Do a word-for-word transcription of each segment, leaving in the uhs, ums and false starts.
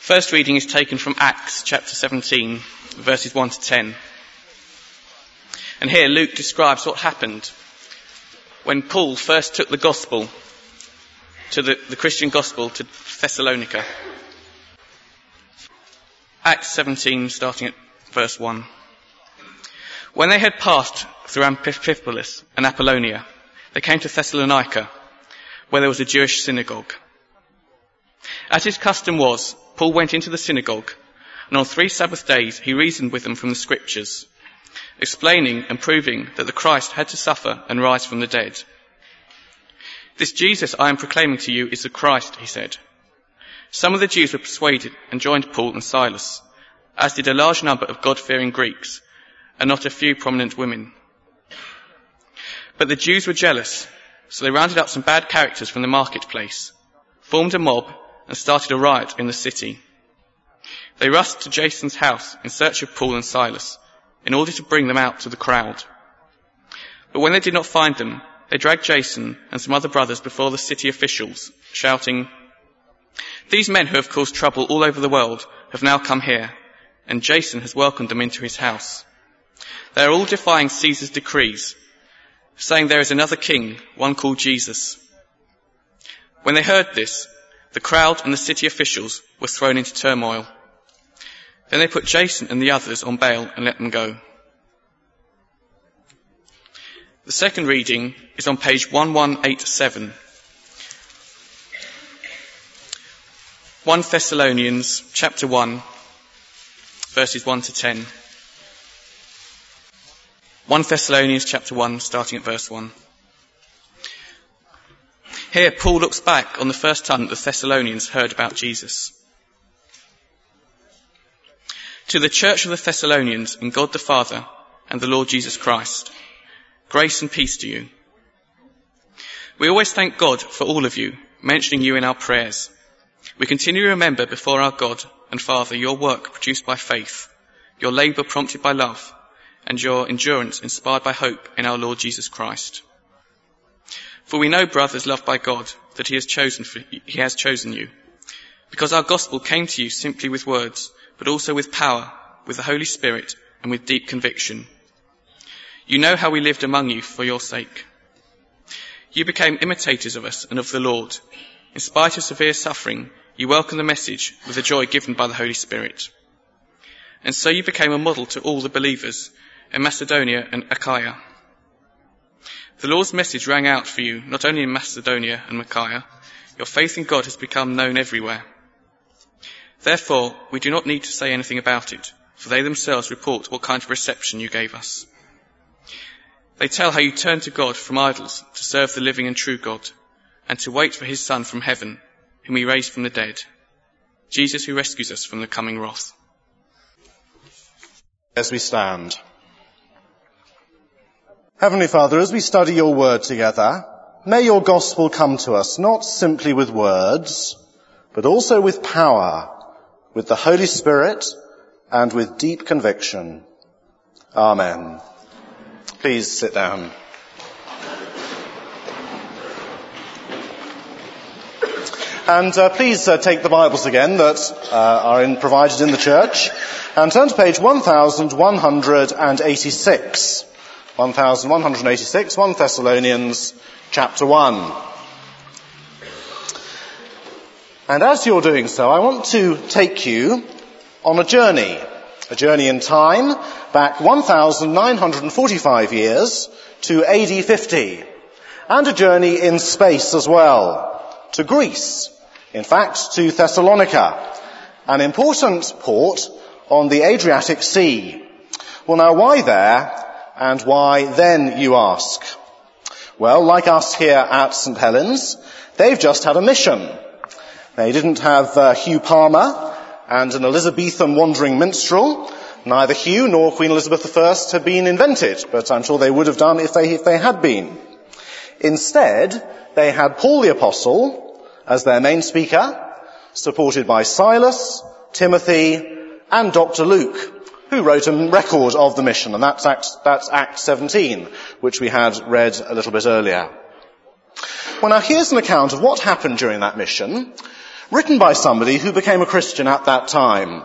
First reading is taken from Acts chapter seventeen, verses one to ten. And here Luke describes what happened when Paul first took the gospel, to the, the Christian gospel, to Thessalonica. Acts seventeen, starting at verse one. When they had passed through Amphipolis and Apollonia, they came to Thessalonica, where there was a Jewish synagogue. As his custom was, Paul went into the synagogue, and on three Sabbath days he reasoned with them from the Scriptures, explaining and proving that the Christ had to suffer and rise from the dead. This Jesus I am proclaiming to you is the Christ, he said. Some of the Jews were persuaded and joined Paul and Silas, as did a large number of God-fearing Greeks, and not a few prominent women. But the Jews were jealous, so they rounded up some bad characters from the marketplace, formed a mob, and started a riot in the city. They rushed to Jason's house in search of Paul and Silas, in order to bring them out to the crowd. But when they did not find them, they dragged Jason and some other brothers before the city officials, shouting, "These men who have caused trouble all over the world have now come here, and Jason has welcomed them into his house. They are all defying Caesar's decrees, saying there is another king, one called Jesus." When they heard this, the crowd and the city officials were thrown into turmoil. Then they put Jason and the others on bail and let them go. The second reading is on page eleven eighty-seven. First Thessalonians chapter one, verses one to ten. First Thessalonians chapter one, starting at verse one. Here Paul looks back on the first time that the Thessalonians heard about Jesus. To the church of the Thessalonians in God the Father and the Lord Jesus Christ, grace and peace to you. We always thank God for all of you, mentioning you in our prayers. We continually remember before our God and Father your work produced by faith, your labour prompted by love, and your endurance inspired by hope in our Lord Jesus Christ. For we know, brothers loved by God, that he has chosen for, he has chosen you, because our gospel came to you simply with words, but also with power, with the Holy Spirit, and with deep conviction. You know how we lived among you for your sake. You became imitators of us and of the Lord. In spite of severe suffering, you welcomed the message with the joy given by the Holy Spirit. And so you became a model to all the believers in Macedonia and Achaia. The Lord's message rang out for you, not only in Macedonia and Achaia. Your faith in God has become known everywhere. Therefore, we do not need to say anything about it, for they themselves report what kind of reception you gave us. They tell how you turned to God from idols to serve the living and true God, and to wait for his Son from heaven, whom he raised from the dead, Jesus who rescues us from the coming wrath. As we stand. Heavenly Father, as we study your word together, may your gospel come to us not simply with words, but also with power, with the Holy Spirit, and with deep conviction. Amen. Please sit down. And uh, please uh, take the Bibles again that uh, are in, provided in the church, and turn to page eleven eighty-six. eleven eighty-six, First Thessalonians chapter one. And as you're doing so, I want to take you on a journey, a journey in time back one thousand nine hundred forty-five years to A D fifty, and a journey in space as well, to Greece, in fact to Thessalonica, an important port on the Adriatic Sea. Well, now why there? And why then, you ask? Well, like us here at Saint Helens, they've just had a mission. They didn't have uh, Hugh Palmer and an Elizabethan wandering minstrel. Neither Hugh nor Queen Elizabeth the First had been invented, but I'm sure they would have done if they, if they had been. Instead, they had Paul the Apostle as their main speaker, supported by Silas, Timothy, and Doctor Luke, who wrote a record of the mission, and that's Acts, that's Acts seventeen, which we had read a little bit earlier. Well, now here's an account of what happened during that mission, written by somebody who became a Christian at that time.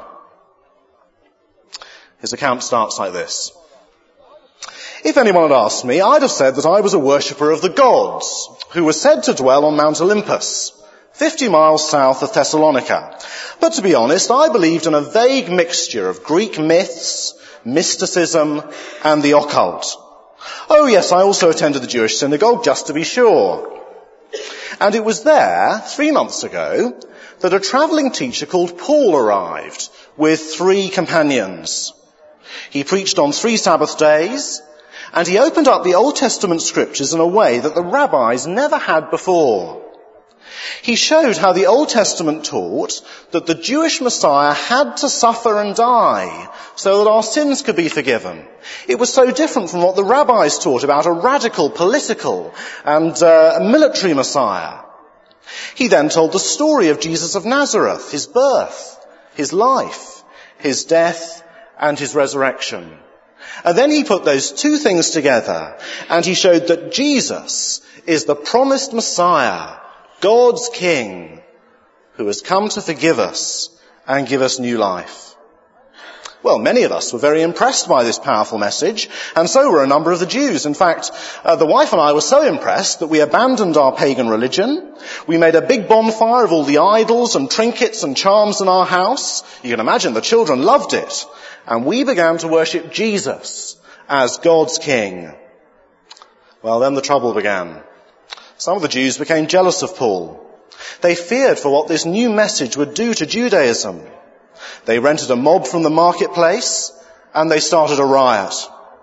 His account starts like this. If anyone had asked me, I'd have said that I was a worshipper of the gods, who were said to dwell on Mount Olympus, fifty miles south of Thessalonica. But to be honest, I believed in a vague mixture of Greek myths, mysticism, and the occult. Oh yes, I also attended the Jewish synagogue, just to be sure. And it was there, three months ago, that a travelling teacher called Paul arrived with three companions. He preached on three Sabbath days, and he opened up the Old Testament scriptures in a way that the rabbis never had before. He showed how the Old Testament taught that the Jewish Messiah had to suffer and die so that our sins could be forgiven. It was so different from what the rabbis taught about a radical, political and uh, military Messiah. He then told the story of Jesus of Nazareth, his birth, his life, his death and his resurrection. And then he put those two things together and he showed that Jesus is the promised Messiah, God's King, who has come to forgive us and give us new life. Well, many of us were very impressed by this powerful message, and so were a number of the Jews. In fact, uh, the wife and I were so impressed that we abandoned our pagan religion. We made a big bonfire of all the idols and trinkets and charms in our house. You can imagine the children loved it. And we began to worship Jesus as God's King. Well, then the trouble began. Some of the Jews became jealous of Paul. They feared for what this new message would do to Judaism. They rented a mob from the marketplace and they started a riot.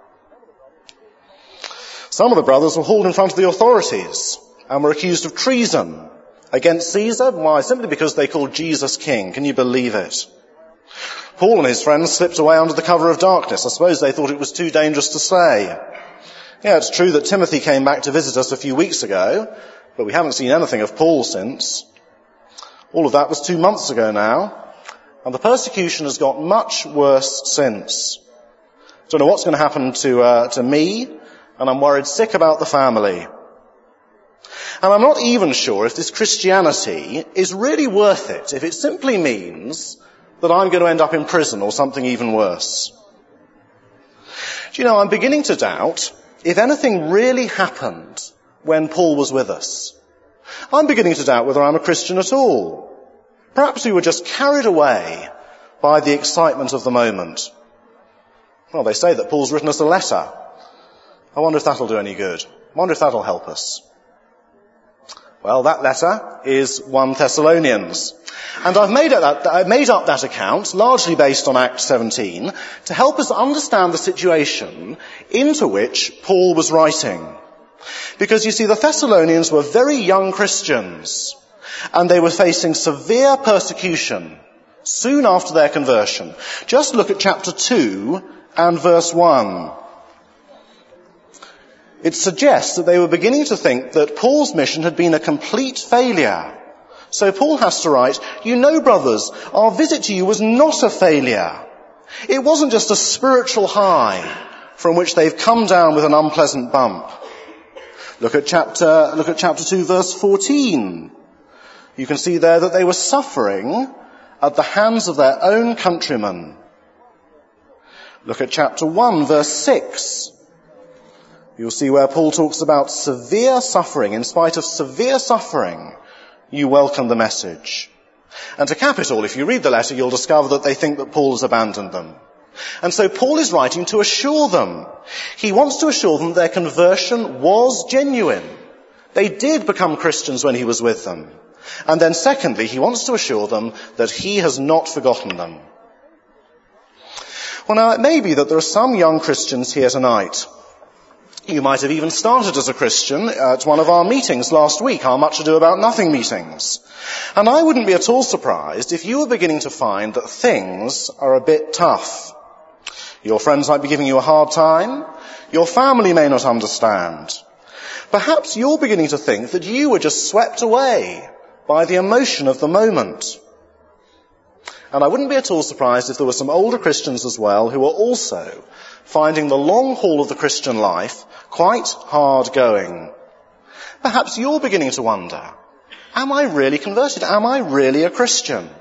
Some of the brothers were hauled in front of the authorities and were accused of treason against Caesar. Why? Simply because they called Jesus king. Can you believe it? Paul and his friends slipped away under the cover of darkness. I suppose they thought it was too dangerous to stay. Yeah, it's true that Timothy came back to visit us a few weeks ago, but we haven't seen anything of Paul since. All of that was two months ago now, and the persecution has got much worse since. I don't know what's going to happen to, uh, to me, and I'm worried sick about the family. And I'm not even sure if this Christianity is really worth it, if it simply means that I'm going to end up in prison or something even worse. Do you know, I'm beginning to doubt if anything really happened when Paul was with us. I'm beginning to doubt whether I'm a Christian at all. Perhaps we were just carried away by the excitement of the moment. Well, they say that Paul's written us a letter. I wonder if that'll do any good. I wonder if that'll help us. Well, that letter is First Thessalonians. And I've made up, that, I've made up that account, largely based on Acts seventeen, to help us understand the situation into which Paul was writing. Because you see, the Thessalonians were very young Christians, and they were facing severe persecution soon after their conversion. Just look at chapter two and verse one. It suggests that they were beginning to think that Paul's mission had been a complete failure. So Paul has to write, "You know, brothers, our visit to you was not a failure. It wasn't just a spiritual high from which they've come down with an unpleasant bump." Look at chapter, look at chapter two, verse fourteen. You can see there that they were suffering at the hands of their own countrymen. Look at chapter one, verse six. You'll see where Paul talks about severe suffering. In spite of severe suffering, you welcome the message. And to cap it all, if you read the letter, you'll discover that they think that Paul has abandoned them. And so Paul is writing to assure them. He wants to assure them their conversion was genuine. They did become Christians when he was with them. And then secondly, he wants to assure them that he has not forgotten them. Well, now, it may be that there are some young Christians here tonight. You might have even started as a Christian at one of our meetings last week, our Much Ado About Nothing meetings. And I wouldn't be at all surprised if you were beginning to find that things are a bit tough. Your friends might be giving you a hard time. Your family may not understand. Perhaps you're beginning to think that you were just swept away by the emotion of the moment. And I wouldn't be at all surprised if there were some older Christians as well who were also finding the long haul of the Christian life quite hard going. Perhaps you're beginning to wonder, Am I really converted? Am I really a Christian?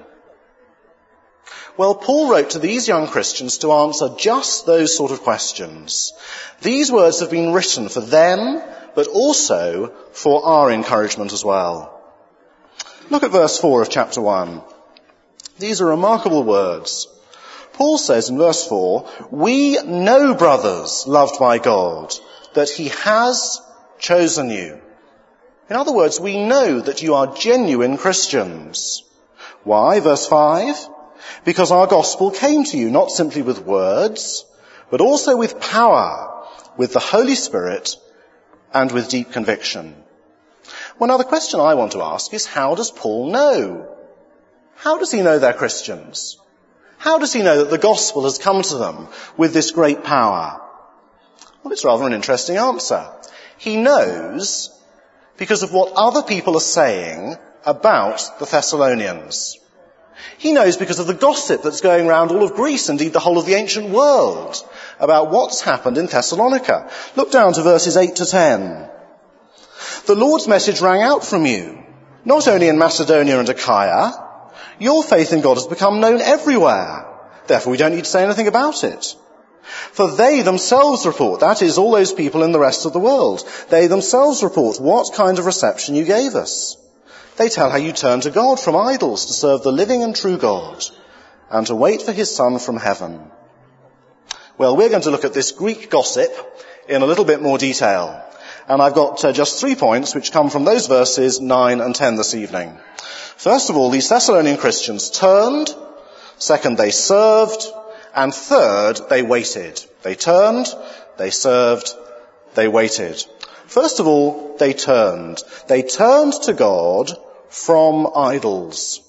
Well, Paul wrote to these young Christians to answer just those sort of questions. These words have been written for them, but also for our encouragement as well. Look at verse four of chapter one. These are remarkable words. Paul says in verse four, "We know, brothers, loved by God, that he has chosen you." In other words, we know that you are genuine Christians. Why? Verse five, "Because our gospel came to you not simply with words, but also with power, with the Holy Spirit, and with deep conviction." Well, now the question I want to ask is, how does Paul know? How does he know they're Christians? How does he know that the gospel has come to them with this great power? Well, it's rather an interesting answer. He knows because of what other people are saying about the Thessalonians. He knows because of the gossip that's going around all of Greece, indeed the whole of the ancient world, about what's happened in Thessalonica. Look down to verses eight to ten. "The Lord's message rang out from you, not only in Macedonia and Achaia. Your faith in God has become known everywhere. Therefore, we don't need to say anything about it. For they themselves report," that is, all those people in the rest of the world, "they themselves report what kind of reception you gave us. They tell how you turned to God from idols to serve the living and true God, and to wait for his Son from heaven." Well, we're going to look at this Greek gossip in a little bit more detail. And I've got uh, just three points which come from those verses nine and ten this evening. First of all, these Thessalonian Christians turned. Second, they served. And third, they waited. They turned, they served, they waited. First of all, they turned. They turned to God from idols.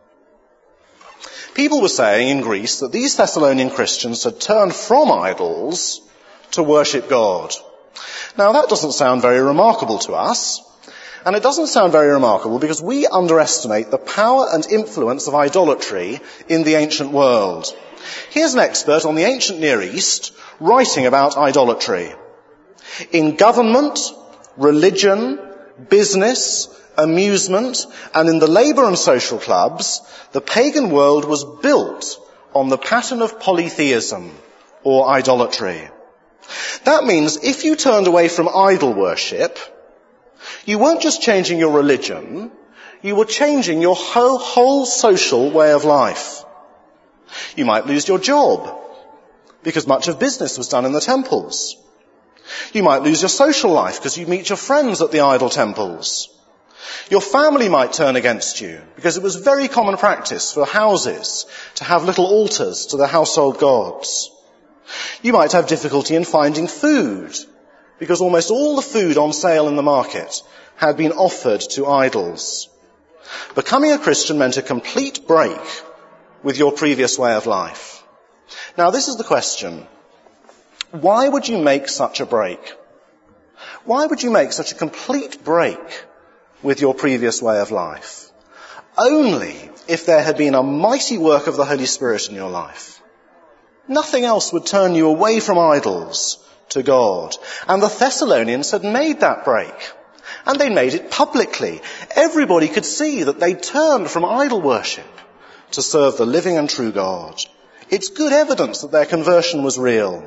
People were saying in Greece that these Thessalonian Christians had turned from idols to worship God. Now, that doesn't sound very remarkable to us, and it doesn't sound very remarkable because we underestimate the power and influence of idolatry in the ancient world. Here's an expert on the ancient Near East writing about idolatry. In government, religion, business, amusement, and in the labour and social clubs, the pagan world was built on the pattern of polytheism, or idolatry. That means if you turned away from idol worship, you weren't just changing your religion, you were changing your whole, whole social way of life. You might lose your job, because much of business was done in the temples. You might lose your social life, because you meet your friends at the idol temples. Your family might turn against you, because it was very common practice for houses to have little altars to their household gods. You might have difficulty in finding food, because almost all the food on sale in the market had been offered to idols. Becoming a Christian meant a complete break with your previous way of life. Now, this is the question. Why would you make such a break? Why would you make such a complete break with your previous way of life? Only if there had been a mighty work of the Holy Spirit in your life. Nothing else would turn you away from idols to God. And the Thessalonians had made that break. And they made it publicly. Everybody could see that they turned from idol worship to serve the living and true God. It's good evidence that their conversion was real.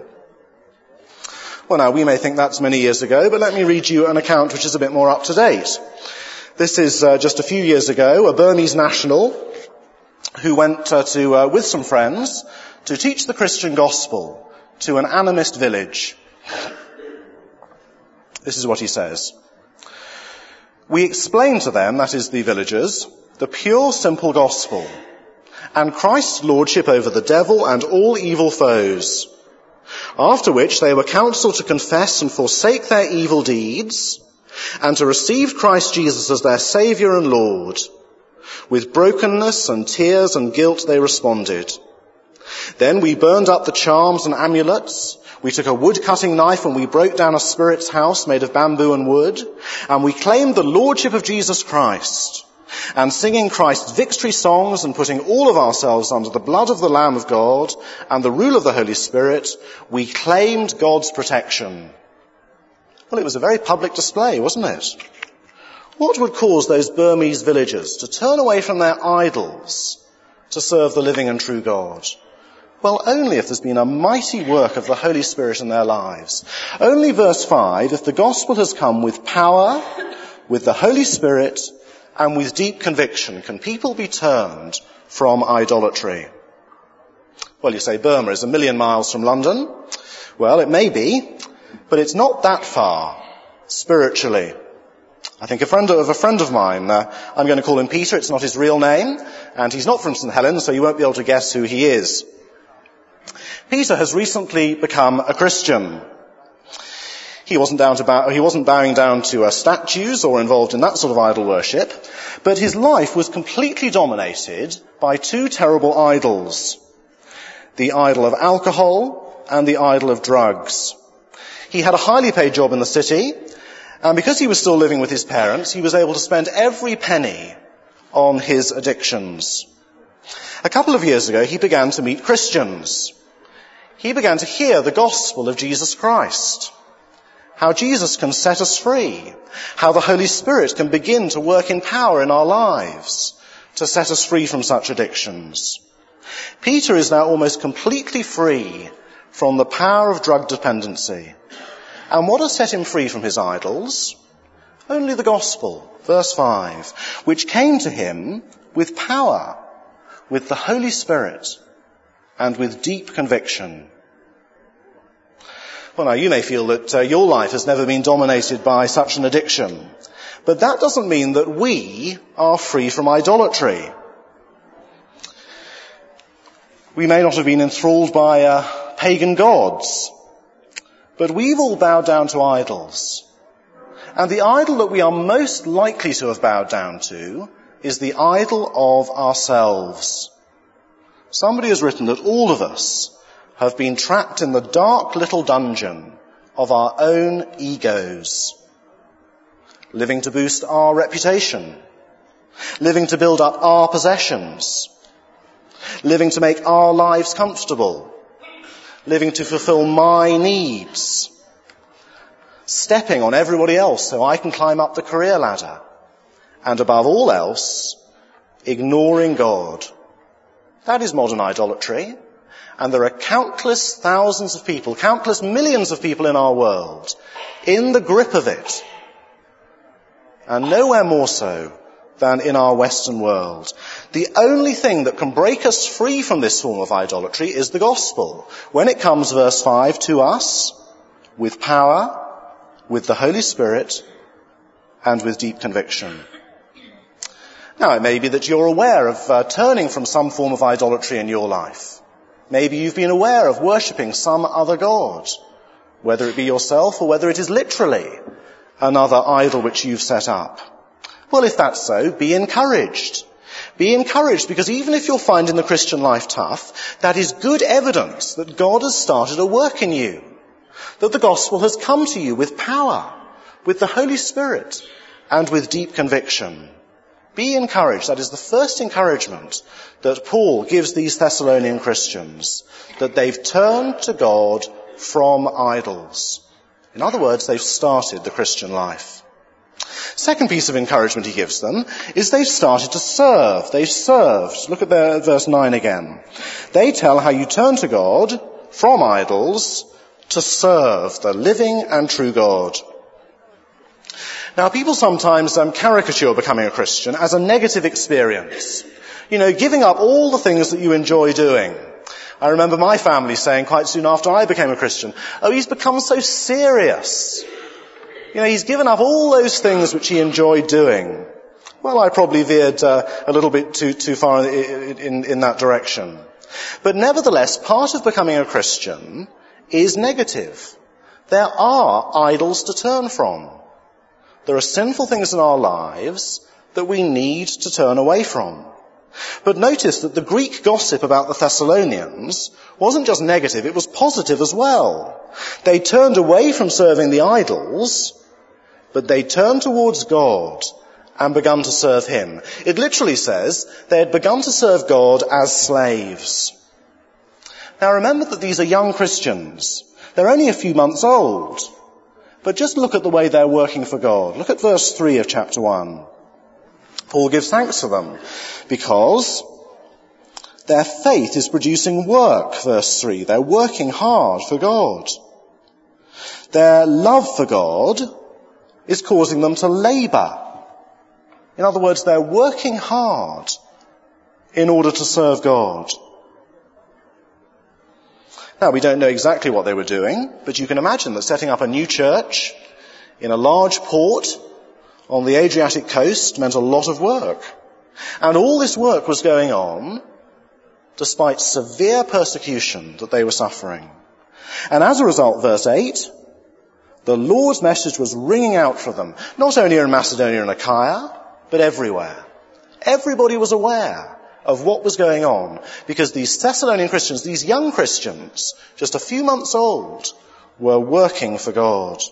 Well, now, we may think that's many years ago, but let me read you an account which is a bit more up to date. This is uh, just a few years ago, a Burmese national who went uh, to, uh, with some friends, to teach the Christian gospel to an animist village. This is what he says. "We explained to them," that is the villagers, "the pure, simple gospel, and Christ's lordship over the devil and all evil foes. After which they were counseled to confess and forsake their evil deeds, and to receive Christ Jesus as their Saviour and Lord. With brokenness and tears and guilt they responded. Then we burned up the charms and amulets. We took a wood-cutting knife and we broke down a spirit's house made of bamboo and wood. And we claimed the lordship of Jesus Christ. And singing Christ's victory songs and putting all of ourselves under the blood of the Lamb of God and the rule of the Holy Spirit, we claimed God's protection." Well, it was a very public display, wasn't it? What would cause those Burmese villagers to turn away from their idols to serve the living and true God? Well, only if there's been a mighty work of the Holy Spirit in their lives. Only, verse five, if the gospel has come with power, with the Holy Spirit, and with deep conviction, can people be turned from idolatry. Well, you say Burma is a million miles from London. Well, it may be, but it's not that far, spiritually. I think a friend of a friend of mine, uh, I'm going to call him Peter, it's not his real name, and he's not from Saint Helens, so you won't be able to guess who he is. Peter has recently become a Christian. He wasn't, down to bow, he wasn't bowing down to uh, statues or involved in that sort of idol worship, but his life was completely dominated by two terrible idols. The idol of alcohol and the idol of drugs. He had a highly paid job in the city, and because he was still living with his parents, he was able to spend every penny on his addictions. A couple of years ago, he began to meet Christians. He began to hear the gospel of Jesus Christ. How Jesus can set us free. How the Holy Spirit can begin to work in power in our lives to set us free from such addictions. Peter is now almost completely free from the power of drug dependency. And what has set him free from his idols? Only the gospel, verse five, which came to him with power, with the Holy Spirit, and with deep conviction. Well, now, you may feel that uh, your life has never been dominated by such an addiction, but that doesn't mean that we are free from idolatry. We may not have been enthralled by uh, pagan gods, but we've all bowed down to idols. And the idol that we are most likely to have bowed down to is the idol of ourselves. Somebody has written that all of us have been trapped in the dark little dungeon of our own egos, living to boost our reputation, living to build up our possessions, living to make our lives comfortable, living to fulfill my needs, stepping on everybody else so I can climb up the career ladder, and above all else, ignoring God. That is modern idolatry, and there are countless thousands of people, countless millions of people in our world in the grip of it, and nowhere more so than in our Western world. The only thing that can break us free from this form of idolatry is the gospel. When it comes, verse five, to us, with power, with the Holy Spirit, and with deep conviction. Now, it may be that you're aware of uh, turning from some form of idolatry in your life. Maybe you've been aware of worshipping some other god, whether it be yourself or whether it is literally another idol which you've set up. Well, if that's so, be encouraged. Be encouraged, because even if you're finding the Christian life tough, that is good evidence that God has started a work in you, that the gospel has come to you with power, with the Holy Spirit, and with deep conviction. Be encouraged. That is the first encouragement that Paul gives these Thessalonian Christians, that they've turned to God from idols. In other words, they've started the Christian life. Second piece of encouragement he gives them is they've started to serve. They've served. Look at their, verse nine again. They tell how you turn to God from idols to serve the living and true God. Now, people sometimes um, caricature becoming a Christian as a negative experience. You know, giving up all the things that you enjoy doing. I remember my family saying quite soon after I became a Christian, oh, he's become so serious. You know, he's given up all those things which he enjoyed doing. Well, I probably veered uh, a little bit too, too far in, in, in that direction. But nevertheless, part of becoming a Christian is negative. There are idols to turn from. There are sinful things in our lives that we need to turn away from. But notice that the Greek gossip about the Thessalonians wasn't just negative, it was positive as well. They turned away from serving the idols, but they turned towards God and begun to serve him. It literally says they had begun to serve God as slaves. Now remember that these are young Christians. They're only a few months old. But just look at the way they're working for God. Look at verse three of chapter one. Paul gives thanks to them because their faith is producing work, verse three. They're working hard for God. Their love for God is causing them to labour. In other words, they're working hard in order to serve God. Now, we don't know exactly what they were doing, but you can imagine that setting up a new church in a large port on the Adriatic coast meant a lot of work. And all this work was going on despite severe persecution that they were suffering. And as a result, verse eight, the Lord's message was ringing out for them, not only in Macedonia and Achaia, but everywhere. Everybody was aware of what was going on, because these Thessalonian Christians, these young Christians, just a few months old, were working for God.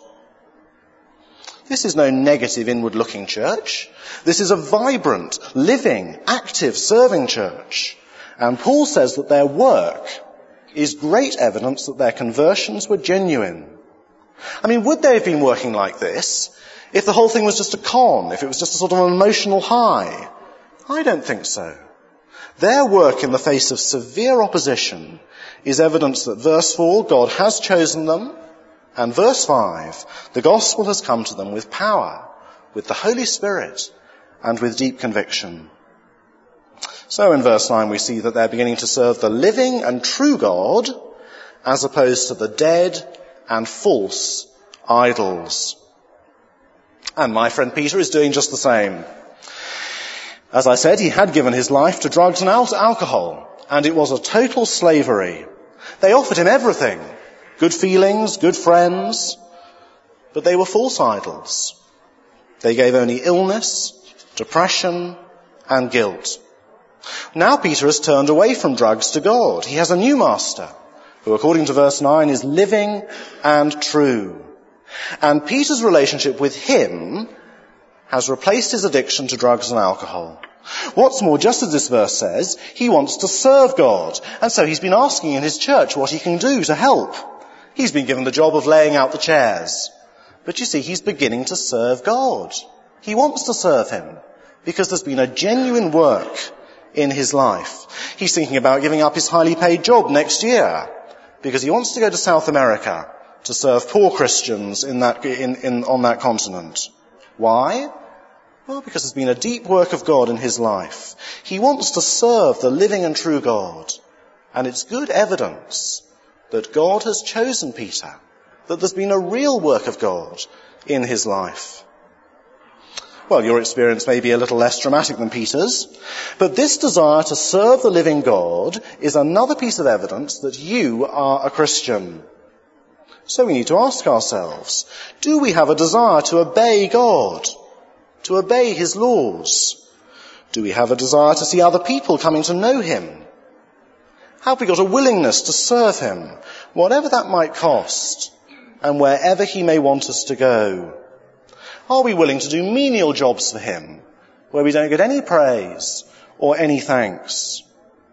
This is no negative inward-looking church. This is a vibrant, living, active, serving church. And Paul says that their work is great evidence that their conversions were genuine. I mean, would they have been working like this if the whole thing was just a con, if it was just a sort of an emotional high? I don't think so. Their work in the face of severe opposition is evidence that, verse four, God has chosen them, and verse five, the gospel has come to them with power, with the Holy Spirit, and with deep conviction. So in verse nine we see that they're beginning to serve the living and true God as opposed to the dead and false idols. And my friend Peter is doing just the same. As I said, he had given his life to drugs and al- alcohol, and it was a total slavery. They offered him everything, good feelings, good friends, but they were false idols. They gave only illness, depression, and guilt. Now Peter has turned away from drugs to God. He has a new master, who according to verse nine is living and true. And Peter's relationship with him has replaced his addiction to drugs and alcohol. What's more, just as this verse says, he wants to serve God. And so he's been asking in his church what he can do to help. He's been given the job of laying out the chairs. But you see, he's beginning to serve God. He wants to serve him because there's been a genuine work in his life. He's thinking about giving up his highly paid job next year because he wants to go to South America to serve poor Christians in that, in, in, on that continent. Why? Well, because there's been a deep work of God in his life. He wants to serve the living and true God. And it's good evidence that God has chosen Peter, that there's been a real work of God in his life. Well, your experience may be a little less dramatic than Peter's, but this desire to serve the living God is another piece of evidence that you are a Christian. So we need to ask ourselves, do we have a desire to obey God, to obey his laws? Do we have a desire to see other people coming to know him? Have we got a willingness to serve him, whatever that might cost, and wherever he may want us to go? Are we willing to do menial jobs for him, where we don't get any praise or any thanks?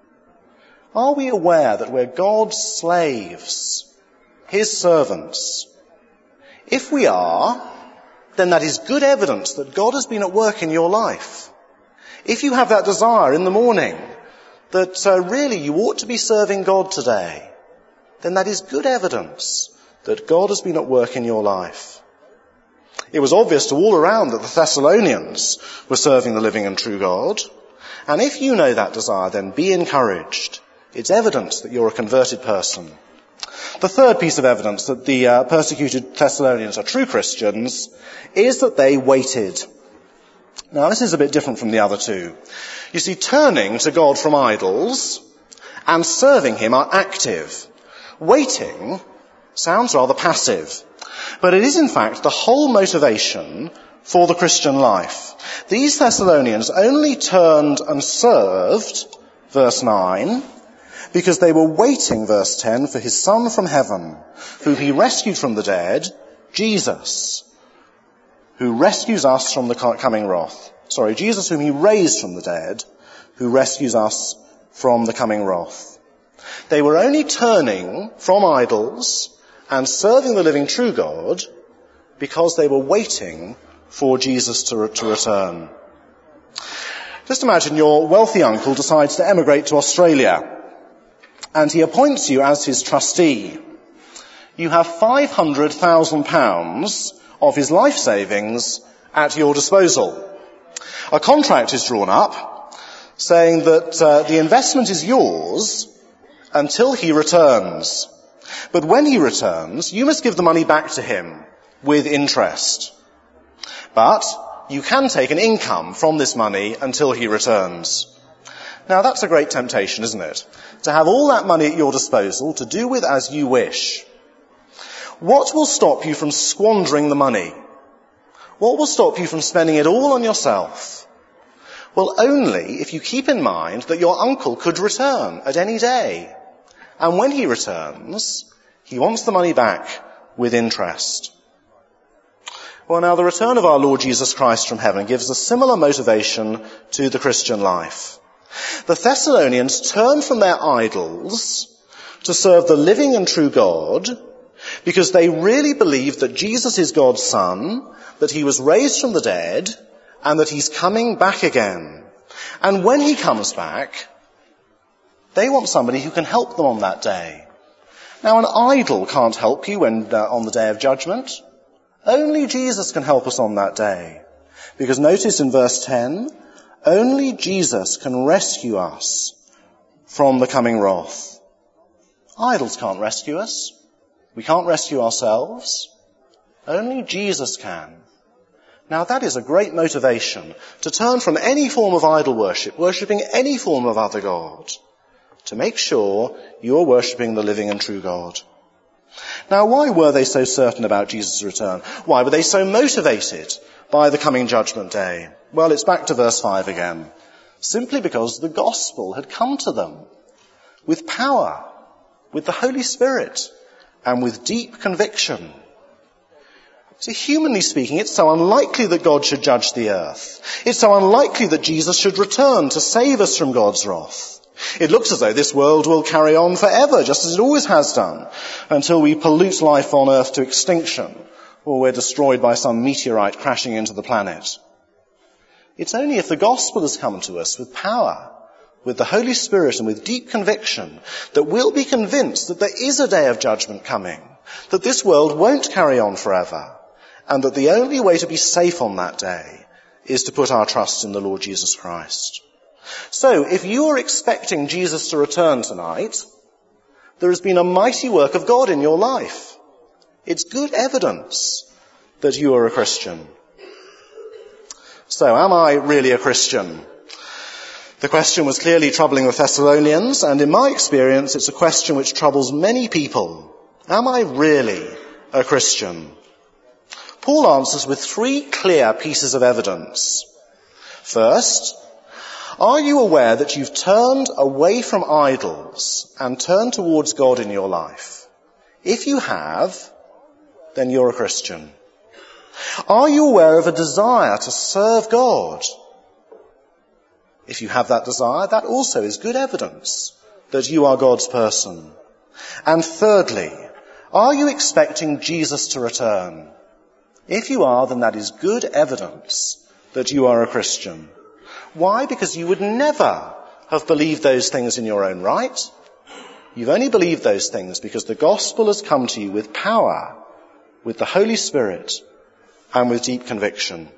Are we aware that we're God's slaves, his servants? If we are, then that is good evidence that God has been at work in your life. If you have that desire in the morning that uh, really you ought to be serving God today, then that is good evidence that God has been at work in your life. It was obvious to all around that the Thessalonians were serving the living and true God. And if you know that desire, then be encouraged. It's evidence that you're a converted person. The third piece of evidence that the uh, persecuted Thessalonians are true Christians is that they waited. Now, this is a bit different from the other two. You see, turning to God from idols and serving him are active. Waiting sounds rather passive, but it is in fact the whole motivation for the Christian life. These Thessalonians only turned and served, verse nine, because they were waiting, verse ten, for his Son from heaven, whom he rescued from the dead, Jesus, who rescues us from the coming wrath. Sorry, Jesus whom he raised from the dead, who rescues us from the coming wrath. They were only turning from idols and serving the living true God because they were waiting for Jesus to, re- to return. Just imagine your wealthy uncle decides to emigrate to Australia, and he appoints you as his trustee. You have five hundred thousand pounds of his life savings at your disposal. A contract is drawn up saying that uh, the investment is yours until he returns. But when he returns, you must give the money back to him with interest. But you can take an income from this money until he returns. Now that's a great temptation, isn't it? To have all that money at your disposal to do with as you wish. What will stop you from squandering the money? What will stop you from spending it all on yourself? Well, only if you keep in mind that your uncle could return at any day. And when he returns, he wants the money back with interest. Well, now the return of our Lord Jesus Christ from heaven gives a similar motivation to the Christian life. The Thessalonians turned from their idols to serve the living and true God because they really believed that Jesus is God's Son, that he was raised from the dead, and that he's coming back again. And when he comes back, they want somebody who can help them on that day. Now, an idol can't help you when, uh, on the day of judgment. Only Jesus can help us on that day. Because notice in verse ten, only Jesus can rescue us from the coming wrath. Idols can't rescue us. We can't rescue ourselves. Only Jesus can. Now that is a great motivation to turn from any form of idol worship, worshipping any form of other god, to make sure you are worshipping the living and true God. Now, why were they so certain about Jesus' return? Why were they so motivated by the coming judgment day? Well, it's back to verse five again. Simply because the gospel had come to them with power, with the Holy Spirit, and with deep conviction. See, humanly speaking, it's so unlikely that God should judge the earth. It's so unlikely that Jesus should return to save us from God's wrath. It looks as though this world will carry on forever, just as it always has done, until we pollute life on earth to extinction, or we're destroyed by some meteorite crashing into the planet. It's only if the gospel has come to us with power, with the Holy Spirit and with deep conviction, that we'll be convinced that there is a day of judgment coming, that this world won't carry on forever, and that the only way to be safe on that day is to put our trust in the Lord Jesus Christ. So, if you are expecting Jesus to return tonight, there has been a mighty work of God in your life. It's good evidence that you are a Christian. So, am I really a Christian? The question was clearly troubling the Thessalonians, and in my experience, it's a question which troubles many people. Am I really a Christian? Paul answers with three clear pieces of evidence. First, are you aware that you've turned away from idols and turned towards God in your life? If you have, then you're a Christian. Are you aware of a desire to serve God? If you have that desire, that also is good evidence that you are God's person. And thirdly, are you expecting Jesus to return? If you are, then that is good evidence that you are a Christian. Why? Because you would never have believed those things in your own right. You've only believed those things because the gospel has come to you with power, with the Holy Spirit, and with deep conviction.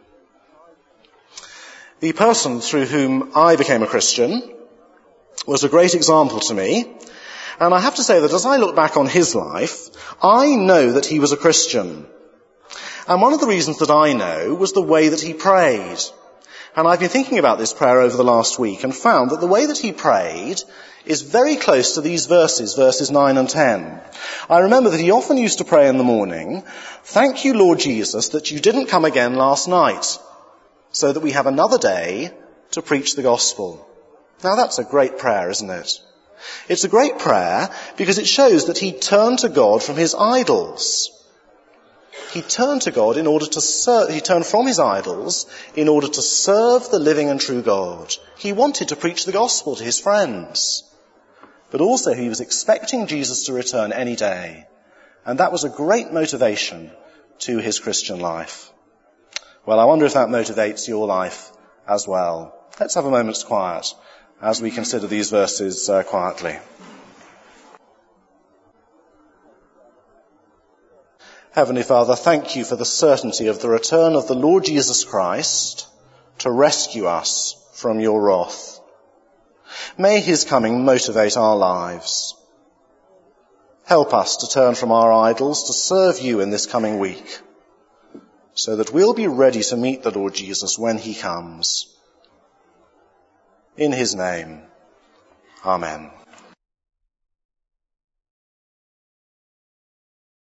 The person through whom I became a Christian was a great example to me. And I have to say that as I look back on his life, I know that he was a Christian. And one of the reasons that I know was the way that he prayed. And I've been thinking about this prayer over the last week and found that the way that he prayed is very close to these verses, verses nine and ten. I remember that he often used to pray in the morning, "Thank you, Lord Jesus, that you didn't come again last night, so that we have another day to preach the gospel." Now that's a great prayer, isn't it? It's a great prayer because it shows that he turned to God from his idols. He turned to God in order to serve, he turned from his idols in order to serve the living and true God. He wanted to preach the gospel to his friends. But also he was expecting Jesus to return any day. And that was a great motivation to his Christian life. Well, I wonder if that motivates your life as well. Let's have a moment's quiet as we consider these verses uh, quietly. Heavenly Father, thank you for the certainty of the return of the Lord Jesus Christ to rescue us from your wrath. May his coming motivate our lives. Help us to turn from our idols to serve you in this coming week, so that we'll be ready to meet the Lord Jesus when he comes. In his name, amen.